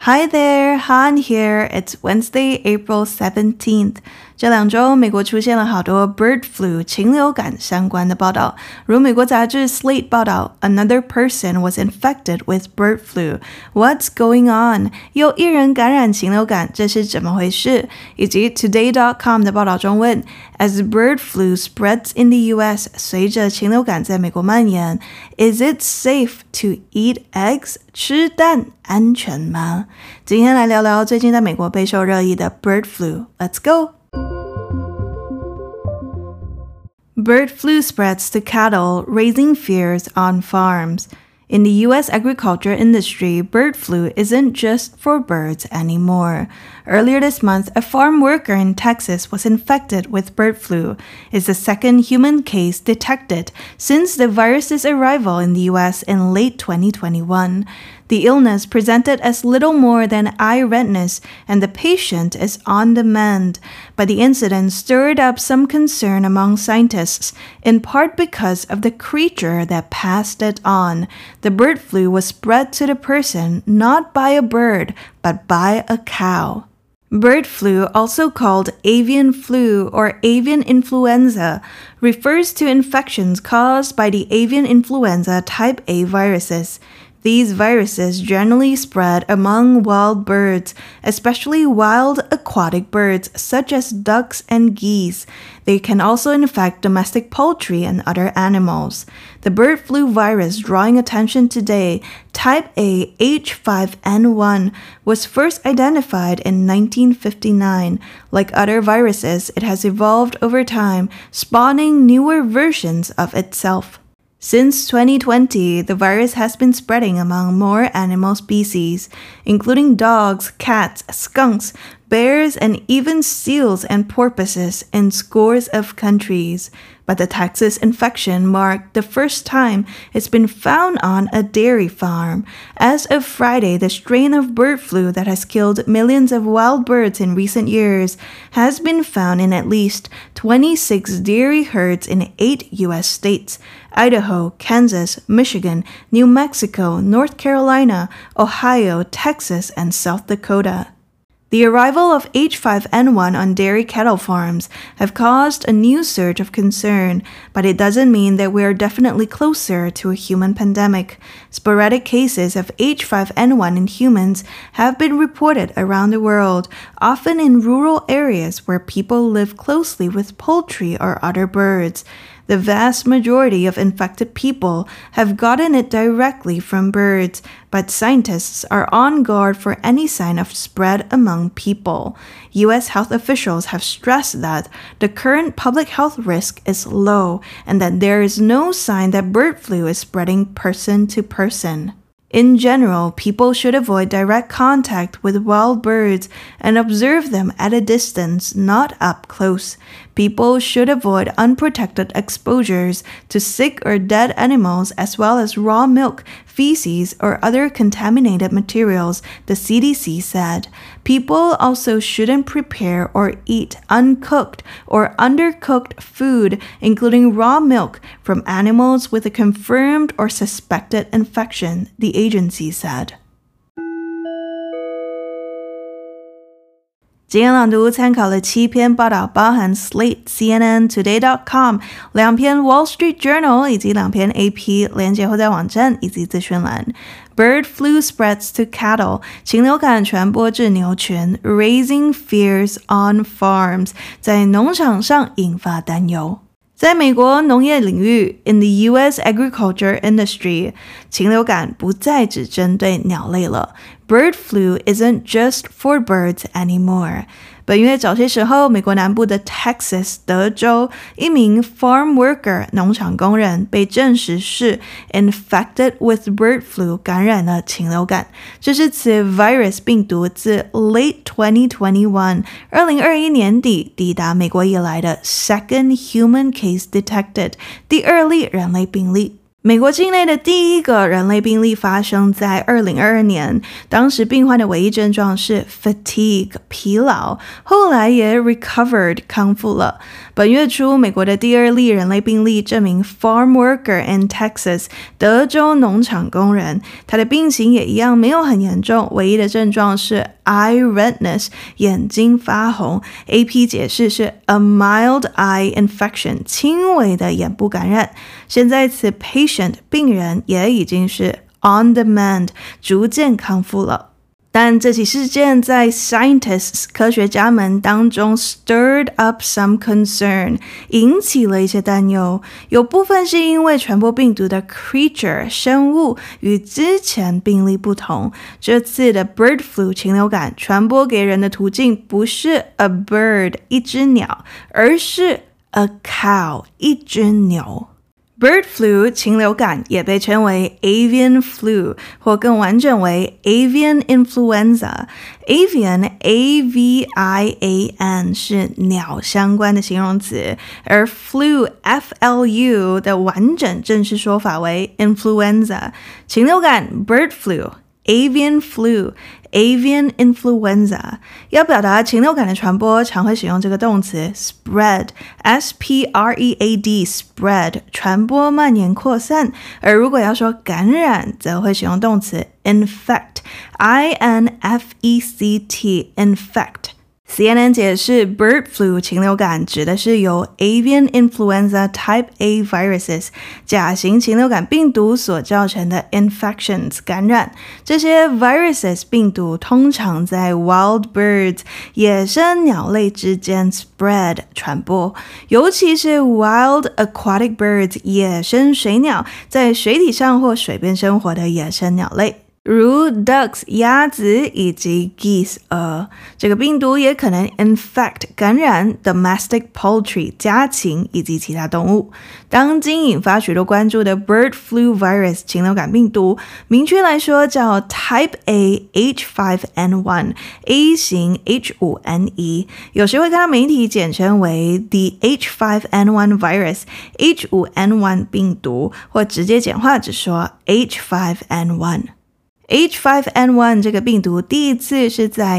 Hi there, Han here. It's Wednesday, April 17th. 这2周，美国出现了好多 bird flu 禽流感相关的报道。如美国杂志 Slate 报道 ，Another person was infected with bird flu. What's going on? 又一人感染禽流感，这是怎么回事？以及 Today.com 的报道中问 ，As bird flu spreads in the U.S. 随着禽流感在美国蔓延 ，Is it safe to eat eggs? 吃蛋安全吗？今天来聊聊最近在美国备受热议的 bird flu. Let's go.Bird flu spreads to cattle, raising fears on farms. In the U.S. agriculture industry, bird flu isn't just for birds anymore. Earlier this month, a farm worker in Texas was infected with bird flu. It's the second human case detected since the virus's arrival in the U.S. in late 2021. The illness presented as little more than eye redness, and the patient is on the mend. But the incident stirred up some concern among scientists, in part because of the creature that passed it on. The bird flu was spread to the person not by a bird, but by a cow. Bird flu, also called avian flu or avian influenza, refers to infections caused by the avian influenza type A viruses. These viruses generally spread among wild birds, especially wild aquatic birds such as ducks and geese. They can also infect domestic poultry and other animals. The bird flu virus drawing attention today, type A H5N1, was first identified in 1959. Like other viruses, it has evolved over time, spawning newer versions of itself.Since 2020, the virus has been spreading among more animal species, including dogs, cats, skunks, bears, and even seals and porpoises in scores of countries. But the Texas infection marked the first time it's been found on a dairy farm. As of Friday, the strain of bird flu that has killed millions of wild birds in recent years has been found in at least 26 dairy herds in 8 U.S. states: Idaho, Kansas, Michigan, New Mexico, North Carolina, Ohio, Texas, and South Dakota.The arrival of H5N1 on dairy cattle farms have caused a new surge of concern, but it doesn't mean that we are definitely closer to a human pandemic. Sporadic cases of H5N1 in humans have been reported around the world, often in rural areas where people live closely with poultry or other birds.The vast majority of infected people have gotten it directly from birds, but scientists are on guard for any sign of spread among people. U.S. health officials have stressed that the current public health risk is low and that there is no sign that bird flu is spreading person to person.In general, people should avoid direct contact with wild birds and observe them at a distance, not up close. People should avoid unprotected exposures to sick or dead animals as well as raw milk, feces, or other contaminated materials, the CDC said. People also shouldn't prepare or eat uncooked or undercooked food, including raw milk, from animals with a confirmed or suspected infection, the agency said.今天朗读参考了7篇报道，包含 Slate、CNN、Today.com 2篇 Wall Street Journal 以及2篇 AP， 连结后在网站以及资讯栏。Bird flu spreads to cattle， 禽流感传播至牛群 ，raising fears on farms， 在农场上引发担忧。在美国农业领域 in the U.S. agriculture industry, 禽流感不再只针对鸟类了。Bird flu isn't just for birds anymore. 本月早些时候，美国南部的 Texas 德州一名 farm worker 农场工人被证实是 infected with bird flu 感染了禽流感。这是此 virus 病毒自 late 2021 2021年底抵达美国以来的 second human case detected 第2例人类病例。 美国境内的第一个人类病例发生在2022年，当时病患的唯一症状是 fatigue 疲劳，后来也 recovered 康复了。本月初，美国的第二例人类病例这名 farm worker in Texas 德州农场工人，他的病情也一样没有很严重，唯一的症状是 eye redness 眼睛发红。 AP 解释是 a mild eye infection 轻微的眼部感染。现在此 patient 病人也已经是 on the mend 逐渐康复了。但这起事件在 scientists 科学家们当中 stirred up some concern 引起了一些担忧，有部分是因为传播病毒的 creature 生物与之前病例不同，这次的 bird flu 禽流感传播给人的途径不是 a bird 一只鸟，而是 a cow 一只牛。Bird flu 禽流感也被称为 avian flu 或更完整为 avian influenza。 avian A-V-I-A-N 是鸟相关的形容词，而 flu F-L-U 的完整正式说法为 influenza。 禽流感 bird flu Avian flu Avian influenza。 要表达禽流感的传播，常会使用这个动词 spread S-P-R-E-A-D spread 传播蔓延扩散，而如果要说感染，则会使用动词 infect I-N-F-E-C-T infect。CNN 解释 bird flu 禽流感指的是由 avian influenza type A viruses 甲型禽流感病毒所造成的 infections 感染。这些 viruses 病毒通常在 wild birds 野生鸟类之间 spread 传播，尤其是 wild aquatic birds 野生水鸟，在水体上或水边生活的野生鸟类，如 ducks 鸭子以及 geese 鹅。这个病毒也可能 infect 感染 domestic poultry 家禽以及其他动物。当今引发许多关注的 bird flu virus 禽流感病毒，明确来说叫 type A H5N1 A 型 H5N1， 有时会看到媒体简称为 the H5N1 virus H5N1 病毒，或直接简化只说 H5N1。H5N1 这个病毒第一次是在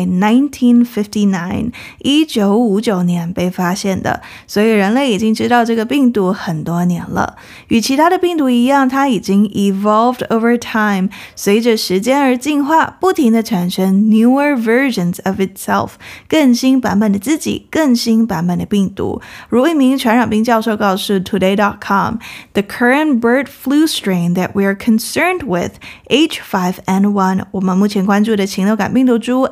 1959年被发现的，所以人类已经知道这个病毒很多年了。与其他的病毒一样，它已经 evolved over time， 随着时间而进化，不停地产生 newer versions of itself， 更新版本的自己，更新版本的病毒。如一名传染病教授告诉 Today.com， The current bird flu strain that we are concerned with, H5N1 我们目前关注的禽流感病毒株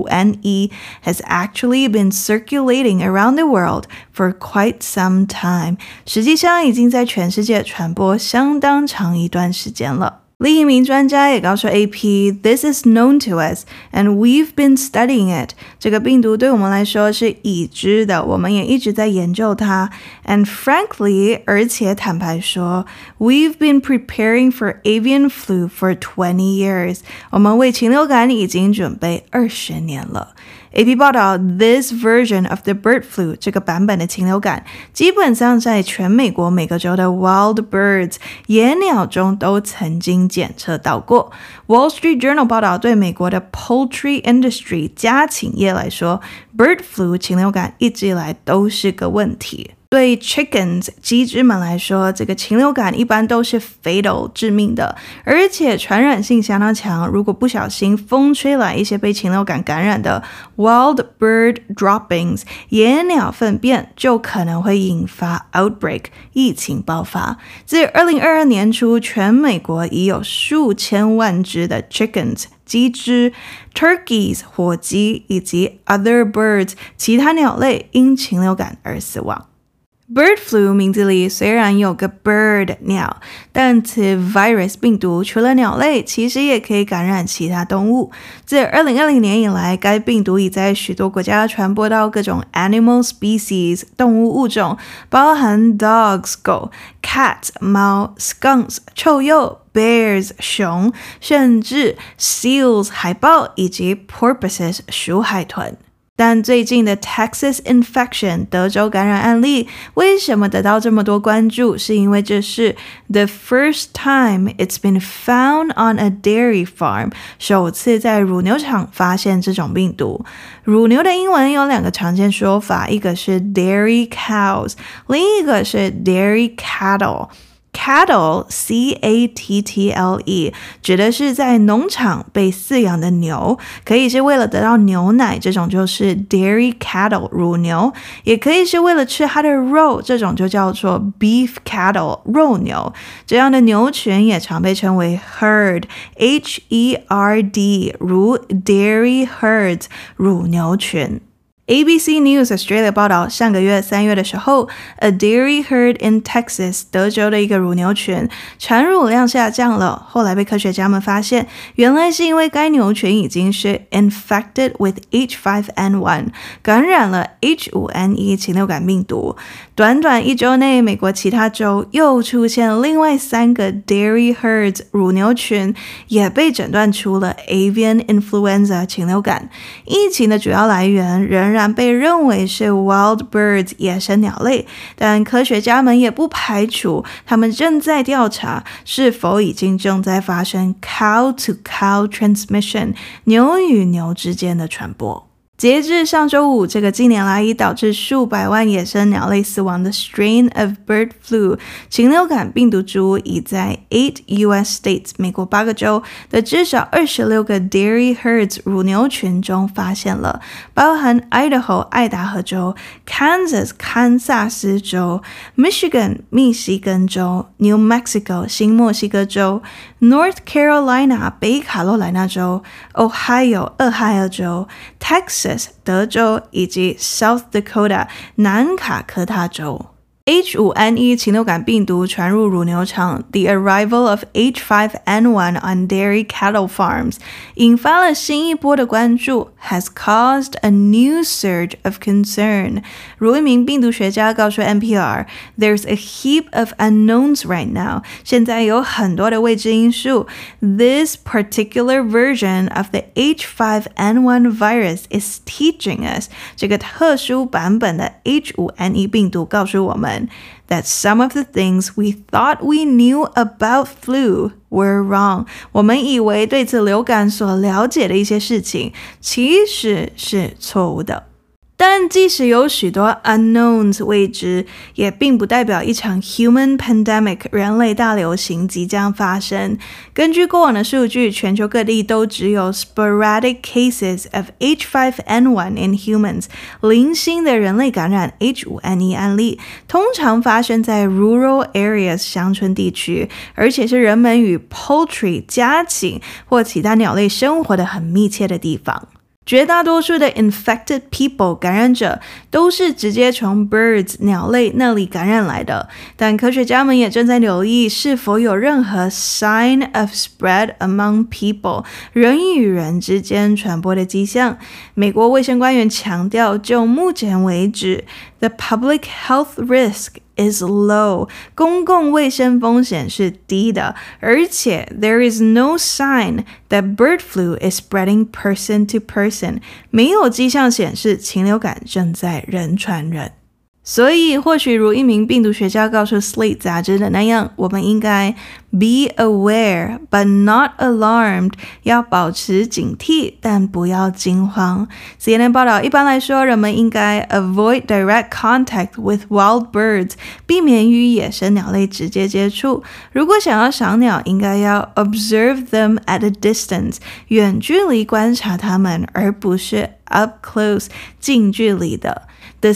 H5N1 has actually been circulating around the world for quite some time， 实际上已经在全世界传播相当长一段时间了。另一名专家也告诉 AP This is known to us and we've been studying it， 这个病毒对我们来说是已知的，我们也一直在研究它。 And frankly 而且坦白说 We've been preparing for avian flu for 20 years， 我们为禽流感已经准备20年了。AP 报道 This version of the bird flu 这个版本的禽流感基本上在全美国每个州的 wild birds 野鸟中都曾经检测到过。 Wall Street Journal 报道，对美国的 poultry industry 家禽业来说， bird flu 禽流感一直以来都是个问题。对 chickens 鸡只们来说，这个禽流感一般都是 fatal 致命的，而且传染性相当强，如果不小心风吹来一些被禽流感感染的 wild bird droppings 野鸟粪便，就可能会引发 outbreak 疫情爆发。自2022年初，全美国已有数千万只的 chickens鸡只 turkeys 火鸡以及 other birds 其他鸟类因禽流感而死亡。Bird flu 名字里虽然有个 bird 鸟，但此 virus 病毒除了鸟类，其实也可以感染其他动物。自2020年以来，该病毒已在许多国家传播到各种 animal species 动物物种，包含 dogs 狗、cats 猫、skunks 臭鼬、bears 熊，甚至 seals 海豹以及 porpoises 鼠海豚。 但最近的 Texas infection 德州感染案例为什么得到这么多关注？是因为这是 the first time it's been found on a dairy farm， 首次在乳牛场发现这种病毒。乳牛的英文有2个常见说法，一个是 dairy cows， 另一个是 dairy cattle。Cattle, C-A-T-T-L-E 指的是在农场被饲养的牛，可以是为了得到牛奶，这种就是 dairy cattle 乳牛，也可以是为了吃它的肉，这种就叫做 beef cattle 肉牛。这样的牛群也常被称为 herd, H-E-R-D 如 dairy herds 乳牛群。ABC News Australia 报道，上个月3月的时候 ，a dairy herd in Texas 德州的一个乳牛群产乳量下降了，后来被科学家们发现，原来是因为该牛群已经是 infected with H5N1 感染了 H5N1 禽流感病毒。短短1周内，美国其他州又出现另外3个 dairy herds 乳牛群也被诊断出了 avian influenza 禽流感。疫情的主要来源仍然被认为是 wild birds 野生鸟类，但科学家们也不排除他们正在调查是否已经正在发生 cow to cow transmission 牛与牛之间的传播。截至上周五，这个近年来已导致数百万野生鸟类死亡的 strain of bird flu 禽流感病毒株已在 8 US states 美国8个州的至少26个 dairy herds 乳牛群中发现了，包含 Idaho 爱达荷州、Kansas 堪萨斯州、Michigan 密西根州、New Mexico 新墨西哥州、North Carolina 北卡罗来纳州、Ohio 俄亥俄州、Texas德州以及 South Dakota 南卡科他州。H5N1 禽流感病毒传入乳牛场 The arrival of H5N1 on dairy cattle farms 引发了新一波的关注 has caused a new surge of concern 如一名病毒学家告诉 NPR There's a heap of unknowns right now 现在有很多的未知因素 This particular version of the H5N1 virus is teaching us 这个特殊版本的 H5N1 病毒告诉我们that some of the things we thought we knew about flu were wrong. 我们以为对此流感所了解的一些事情，其实是错误的。但即使有许多 unknowns 未知，也并不代表一场 human pandemic 人类大流行即将发生。根据过往的数据，全球各地都只有 sporadic cases of H5N1 in humans 零星的人类感染 H5N1 案例，通常发生在 rural areas 乡村地区，而且是人们与 poultry 家禽或其他鸟类生活的很密切的地方。绝大多数的 infected people 感染者都是直接从 birds 鸟类那里感染来的，但科学家们也正在留意是否有任何 sign of spread among people 人与人之间传播的迹象。美国卫生官员强调，就目前为止 the public health risk is low 公共卫生风险是低的，而且 there is no sign that bird flu is spreading person to person 没有迹象显示禽流感正在人传人。所以或许如一名病毒学家告诉 Slate 杂志的那样，我们应该 be aware but not alarmed 要保持警惕但不要惊慌。 CNN 报道，一般来说人们应该 avoid direct contact with wild birds 避免与野生鸟类直接接触，如果想要赏鸟应该要 observe them at a distance 远距离观察它们，而不是 up close 近距离的。The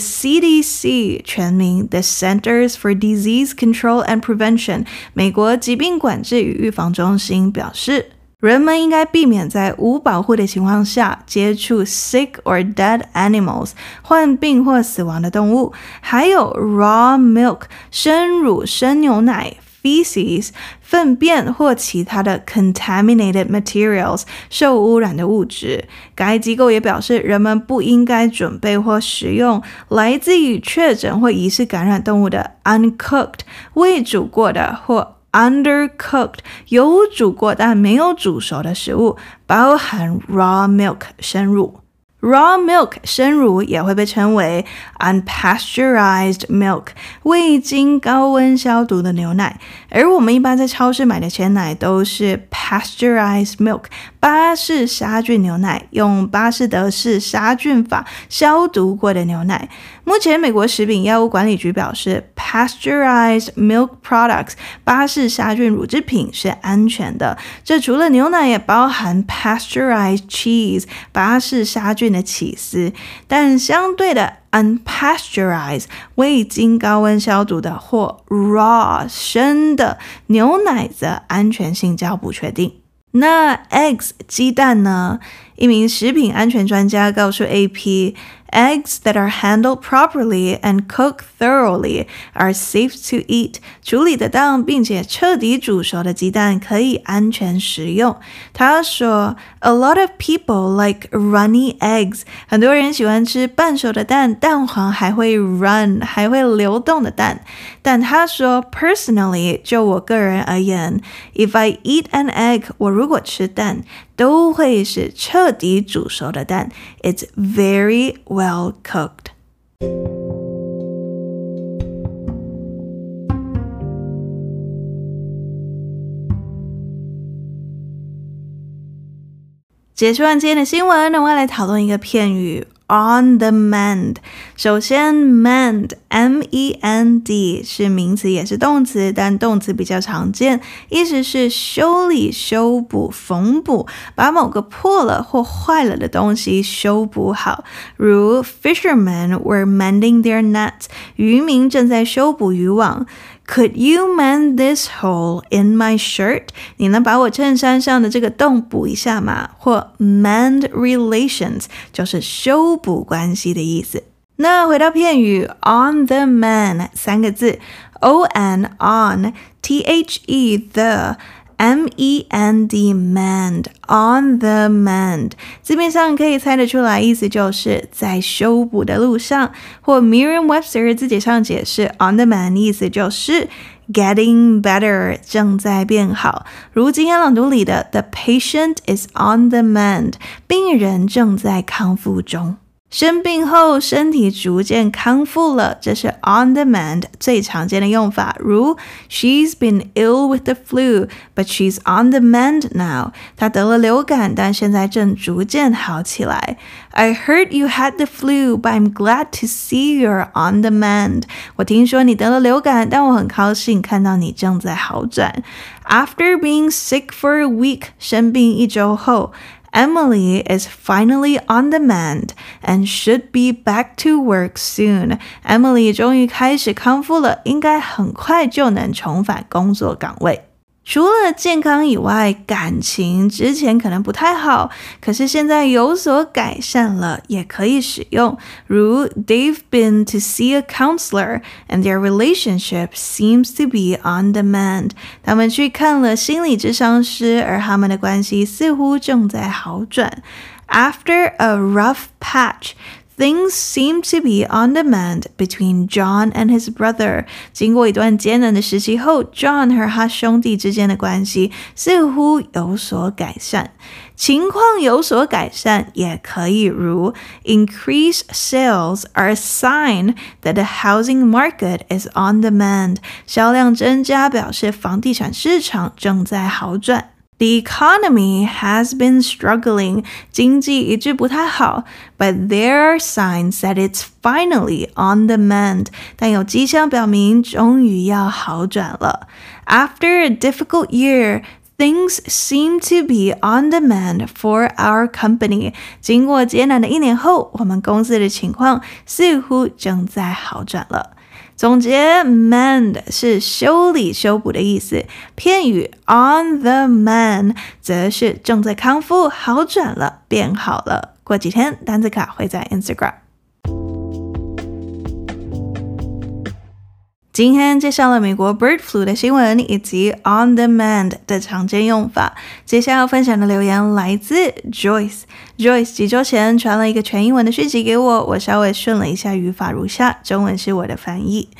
CDC 全名 The Centers for Disease Control and Prevention 美国疾病管制与预防中心表示，人们应该避免在无保护的情况下接触 sick or dead animals 患病或死亡的动物，还有 raw milk 生乳生牛奶feces 粪便或其他的 contaminated materials 受污染的物质。该机构也表示，人们不应该准备或食用来自于确诊或疑似感染动物的 uncooked 未煮过的或undercooked 有煮过但没有煮熟的食物，包含 raw milk 生乳。 Raw milk 生乳也会被称为 unpasteurized milk 未经高温消毒的牛奶，而我们一般在超市买的鲜奶都是 pasteurized milk 巴氏杀菌牛奶，用巴氏德氏杀菌法消毒过的牛奶。目前美国食品药物管理局表示 pasteurized milk products 巴氏杀菌乳制品是安全的，这除了牛奶也包含 pasteurized cheese 巴氏杀菌的起司，但相对的unpasteurized 未经高温消毒的或 raw 生的牛奶则安全性较不确定。那 eggs 鸡蛋呢？一名食品安全专家告诉 AP Eggs that are handled properly and cooked thoroughly are safe to eat. 处理得当并且彻底煮熟的鸡蛋可以安全食用。他说 A lot of people like runny eggs. 很多人喜欢吃半熟的蛋，蛋黄还会 run 还会流动的蛋。但他说 Personally 就我个人而言 If I eat an egg 我如果吃蛋都会是彻底煮熟的蛋 It's very well cooked. 结束完今天的新闻，我们来讨论一个片语 on the mend. 首先 mend M-E-N-D 是名词也是动词，但动词比较常见，意思是修理、修补、缝补，把某个破了或坏了的东西修补好。如 Fishermen were mending their nets. 渔民正在修补渔网。Could you mend this hole in my shirt? 你能把我衬衫上的这个洞补一下吗？或 mend relations 就是修补关系的意思。那回到片语 on the mend 三个字 O-N on T-H-E the M-E-N-D mend on the mend 字面上可以猜得出来，意思就是在修补的路上，或 Merriam-Webster 字典上解释 on the mend 意思就是 getting better 正在变好，如今天朗读里的 The patient is on the mend 病人正在康复中。生病后身体逐渐康复了，这是 on the mend 最常见的用法，如 She's been ill with the flu, but she's on the mend now. 她得了流感，但现在正逐渐好起来。I heard you had the flu, but I'm glad to see you're on the mend. 我听说你得了流感，但我很高兴看到你正在好转。After being sick for a week, 生病一周后Emily is finally on the mend and should be back to work soon. Emily 终于开始康复了，应该很快就能重返工作岗位。除了健康以外，感情之前可能不太好，可是现在有所改善了，也可以使用。如 They've been to see a counselor and their relationship seems to be on the mend. 他们去看了心理咨商师，而他们的关系似乎正在好转。After a rough patch,Things seem to be on the mend between John and his brother. 经过一段艰难的时期后 John 和他兄弟之间的关系似乎有所改善。情况有所改善也可以如 Increased sales are a sign that the housing market is on the mend. 销量增加表示房地产市场正在好转。The economy has been struggling. 经济一直不太好 but there are signs that it's finally on the mend. 但有迹象表明终于要好转了。After a difficult year, things seem to be on the mend for our company. 经过艰难的一年后，我们公司的情况似乎正在好转了。总结 mend 是修理修补的意思，片语 on the mend 则是正在康复好转了变好了。过几天单词卡会在 Instagram。今天介绍了美国 bird flu 的新闻以及 on the mend 的常见用法。接下来要分享的留言来自 Joyce 几周前传了一个全英文的讯息给我，我稍微顺了一下语法如下，中文是我的翻译。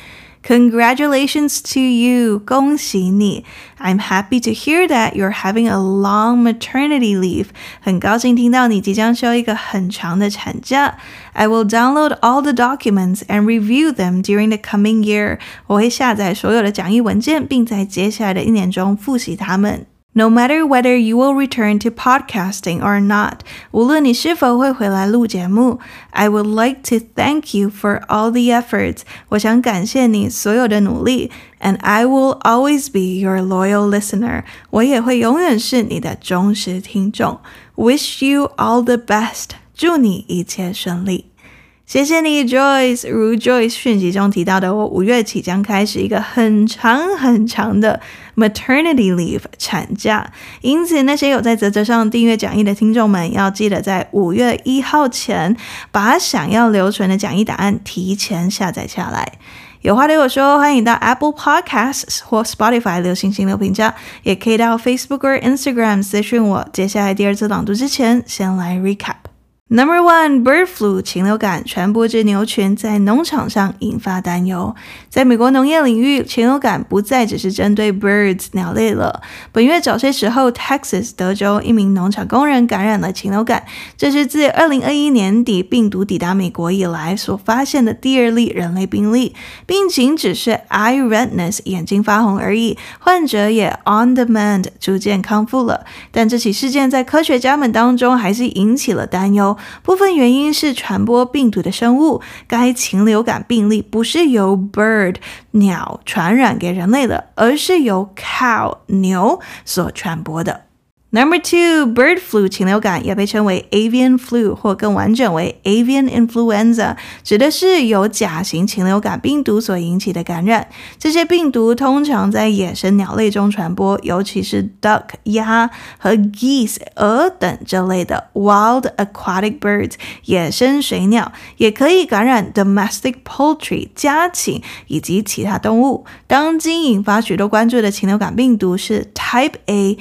Congratulations to you, 恭喜你。I'm happy to hear that you're having a long maternity leave. 很高兴听到你即将休一个很长的产假。I will download all the documents and review them during the coming year. 我会下载所有的讲义文件，并在接下来的一年中复习它们。No matter whether you will return to podcasting or not, 无论你是否会回来录节目 I would like to thank you for all the efforts. 我想感谢你所有的努力 And I will always be your loyal listener. 我也会永远是你的忠实听众 Wish you all the best. 祝你一切顺利。谢谢你 Joyce， 如 Joyce 讯息中提到的，我5月起将开始一个很长很长的 maternity leave 产假，因此那些有在嘖嘖上订阅讲义的听众们要记得在5月1号前把想要留存的讲义档案提前下载下来。有话对我说，欢迎到 Apple Podcasts 或 Spotify 留星星留评价，也可以到 Facebook 或 Instagram 私讯我。接下来第二次朗读之前，先来 recap。Number 1 Bird flu 禽流感传播至牛群，在农场上引发担忧。在美国农业领域，禽流感不再只是针对 birds 鸟类了。本月早些时候 Texas 德州一名农场工人感染了禽流感，这是自2021年底病毒抵达美国以来所发现的第2例人类病例。病情只是 eye redness 眼睛发红而已，患者也 on demand 逐渐康复了。但这起事件在科学家们当中还是引起了担忧。部分原因是传播病毒的生物，该禽流感病例不是由 bird 鸟传染给人类的，而是由 cow 牛所传播的。Number 2 Bird flu 禽流感也被称为 avian flu 或更完整为 avian influenza， 指的是由甲型禽流感病毒所引起的感染。这些病毒通常在野生鸟类中传播，尤其是 duck 鸭和 geese 鹅等这类的 wild aquatic birds 野生水鸟，也可以感染 domestic poultry 家禽以及其他动物。当今引发许多关注的禽流感病毒是 Type A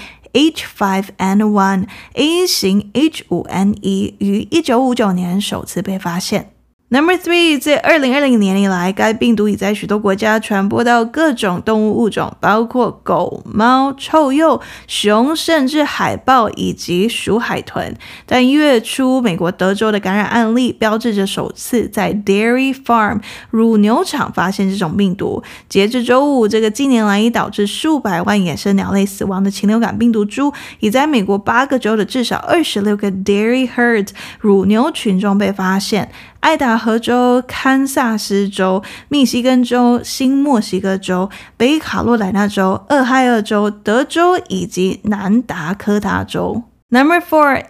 H5N1 A 型 H5N1 于1959年首次被发现。Number 3 自2020年以来，该病毒已在许多国家传播到各种动物物种，包括狗、猫、臭鼬、熊，甚至海豹以及鼠海豚。但1月初美国德州的感染案例标志着首次在 dairy farm 乳牛场发现这种病毒。截至周五，这个近年来已导致数百万野生鸟类死亡的禽流感病毒株，已在美国8个州的至少26个 dairy herds 乳牛群中被发现。爱达荷州、堪萨斯州、密西根州、新墨西哥州、北卡罗来纳州、俄亥俄州、德州以及南达科他州。Number 4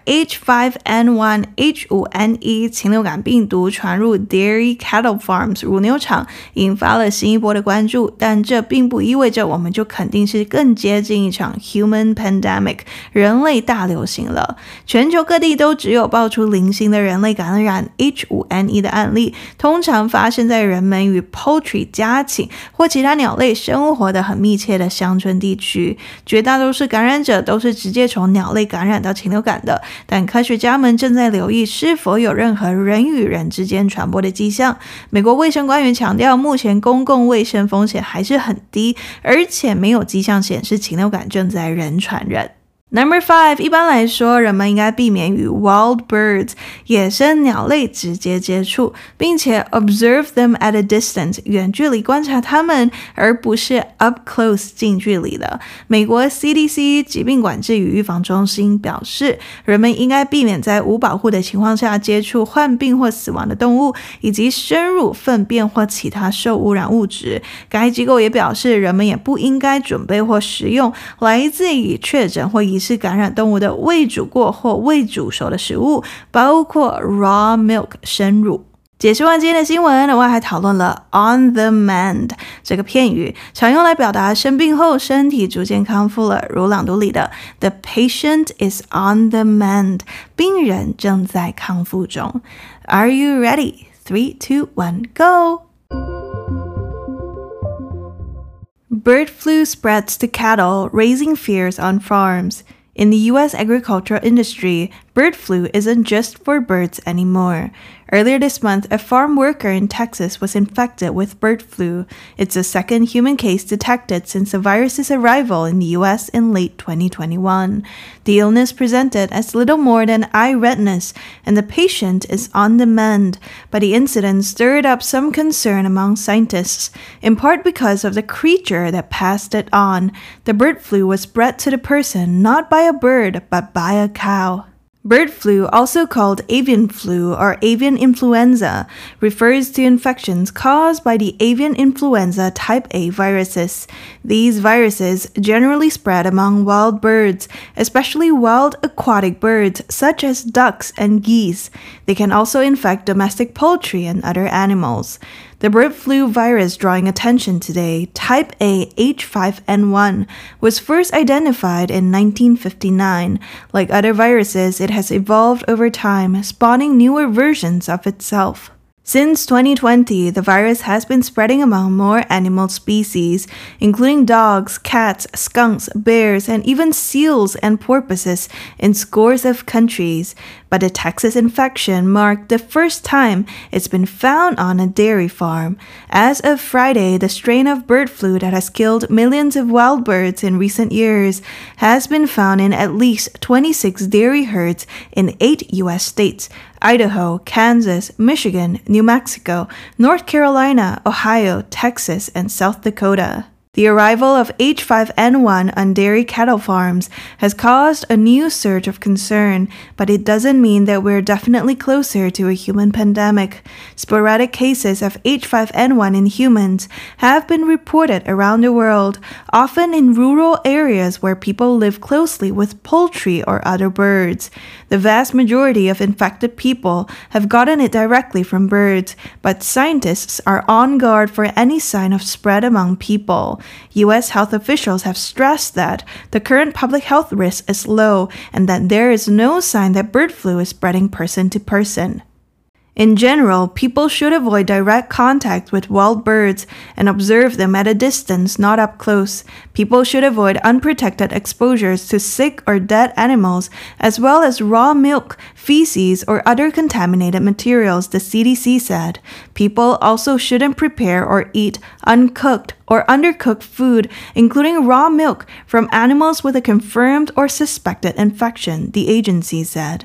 H5N1 H5N1 禽流感病毒传入 dairy cattle farms 乳牛场，引发了新一波的关注，但这并不意味着我们就肯定是更接近一场 human pandemic 人类大流行了。全球各地都只有爆出零星的人类感染 H5N1 的案例，通常发生在人们与 poultry 家禽或其他鸟类生活的很密切的乡村地区。绝大多数感染者都是直接从鸟类感染到禽流感的，但科学家们正在留意是否有任何人与人之间传播的迹象。美国卫生官员强调，目前公共卫生风险还是很低，而且没有迹象显示禽流感正在人传人。Number 5 一般来说，人们应该避免与 wild birds 野生鸟类直接接触，并且 observe them at a distance 远距离观察它们，而不是 up close 近距离的。美国 CDC 疾病管制与预防中心表示，人们应该避免在无保护的情况下接触患病或死亡的动物，以及深入粪便或其他受污染物质。该机构也表示，人们也不应该准备或食用来自已确诊或疑似感染动物的未煮过或未煮熟的食物，包括 raw milk 生乳。解释完今天的新闻，我还讨论了 on the mend 这个片语，常用来表达生病后身体逐渐康复了，如朗读里的 The patient is on the mend 病人正在康复中。 Are you ready? 3, 2, 1, go! Bird flu spreads to cattle, raising fears on farms. In the U.S. agricultural industry, bird flu isn't just for birds anymore. Earlier this month, a farm worker in Texas was infected with bird flu. It's the second human case detected since the virus's arrival in the US in late 2021. The illness presented as little more than eye redness, and the patient is on the mend. But the incident stirred up some concern among scientists, in part because of the creature that passed it on. The bird flu was bred to the person not by a bird, but by a cow. Bird flu, also called avian flu or avian influenza, refers to infections caused by the avian influenza type A viruses. These viruses generally spread among wild birds, especially wild aquatic birds such as ducks and geese. They can also infect domestic poultry and other animals. The bird flu virus drawing attention today, type A H5N1, was first identified in 1959. Like other viruses, it has evolved over time, spawning newer versions of itself. Since 2020, the virus has been spreading among more animal species, including dogs, cats, skunks, bears, and even seals and porpoises in scores of countries. But the Texas infection marked the first time it's been found on a dairy farm. As of Friday, the strain of bird flu that has killed millions of wild birds in recent years has been found in at least 26 dairy herds in 8 U.S. states: Idaho, Kansas, Michigan, New Mexico, North Carolina, Ohio, Texas, and South Dakota. The arrival of H5N1 on dairy cattle farms has caused a new surge of concern, but it doesn't mean that we're definitely closer to a human pandemic. Sporadic cases of H5N1 in humans have been reported around the world, often in rural areas where people live closely with poultry or other birds. The vast majority of infected people have gotten it directly from birds, but scientists are on guard for any sign of spread among people. U.S. health officials have stressed that the current public health risk is low and that there is no sign that bird flu is spreading person to person. In general, people should avoid direct contact with wild birds and observe them at a distance, not up close. People should avoid unprotected exposures to sick or dead animals, as well as raw milk, feces, or other contaminated materials, the CDC said. People also shouldn't prepare or eat uncooked or undercooked food, including raw milk, from animals with a confirmed or suspected infection, the agency said.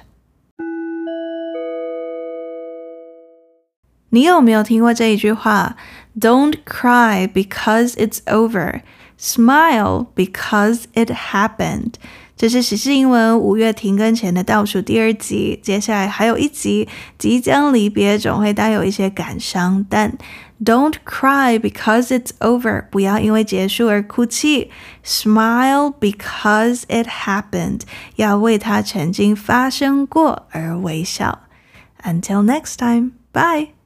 你有没有听过这一句话 Don't cry because it's over. Smile because it happened. 这是时事英文5月停更前的倒数第2集，接下来还有一集即将离别，总会带有一些感伤，但 Don't cry because it's over. 不要因为结束而哭泣。Smile because it happened. 要为它曾经发生过而微笑。Until next time, bye!